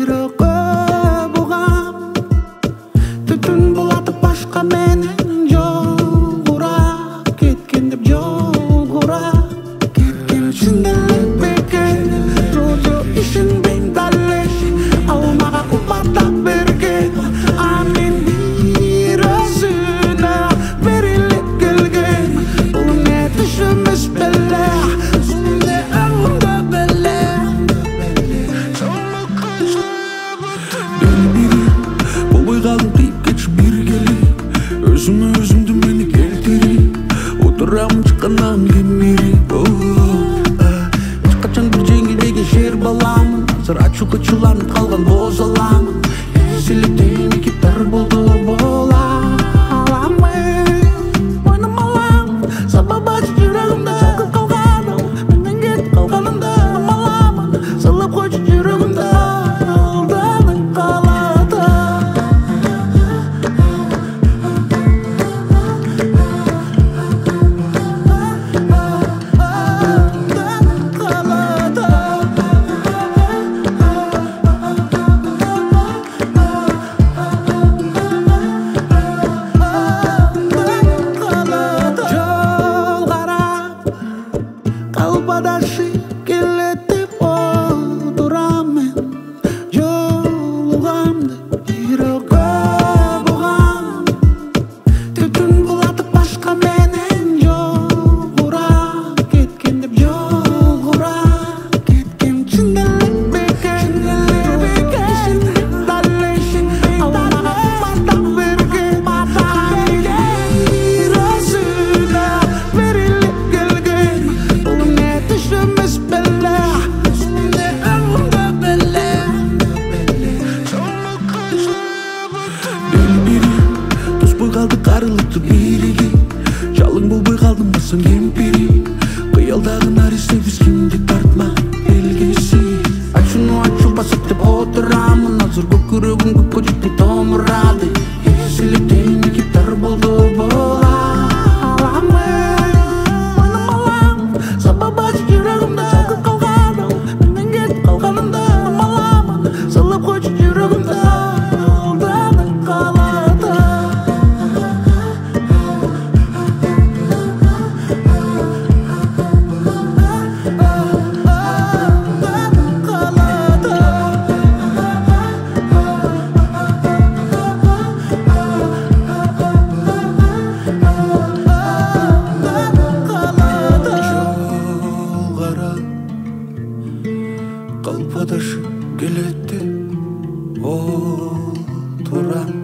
бирөккө бугам түтүн булатып башка менен жолгура кеткен деп жолгура кеткен чын эле бекен жожо ишенбейм далеш ал мага кубаттап берген анын бир өзүнө берилип келген бул эмне түш эмес беле сунде аңда беле болбой калдым кыйып кетиш бир келип өзүмө өзүмдү мени келтирип отурам чыккандан кемирип эч качан бир жеңилбеген шер баламын азыр ачуу кычууланып калган боз аламын эзилип гитар болду бола аламын ойномалам сабабы жүрөгүмдө чалкып калганым менден кетип калганымда амаламын сыйлап койчу жүрөгүмдө алданып калат адашып келет деп отурам мен жолугамды бирөккө бугам түтүн булатып башка менен жолгура кеткен деп жолгура кеткен чын эле бекен далеш ал мага кубаттап берген бир өзүнө берилип келген бул эмне түш эмес беле сунде аңда беле туспой калдык арылыктуу бириги жалың болбой калдым басым кемпири кыялдагы нарисе биз кимди тартмак белгиси ачууну ачуу басып деп отурамын азыр көкүрөгүм көккө жетпей томурады эзилип гитар болду бола аламын ойномалам сабабы жүрөгүмдө чалкып калганым менден кетип калганымда амаламын сыйлап койчу жүрөгүмдө алданып калат калп адашып келет деп отурам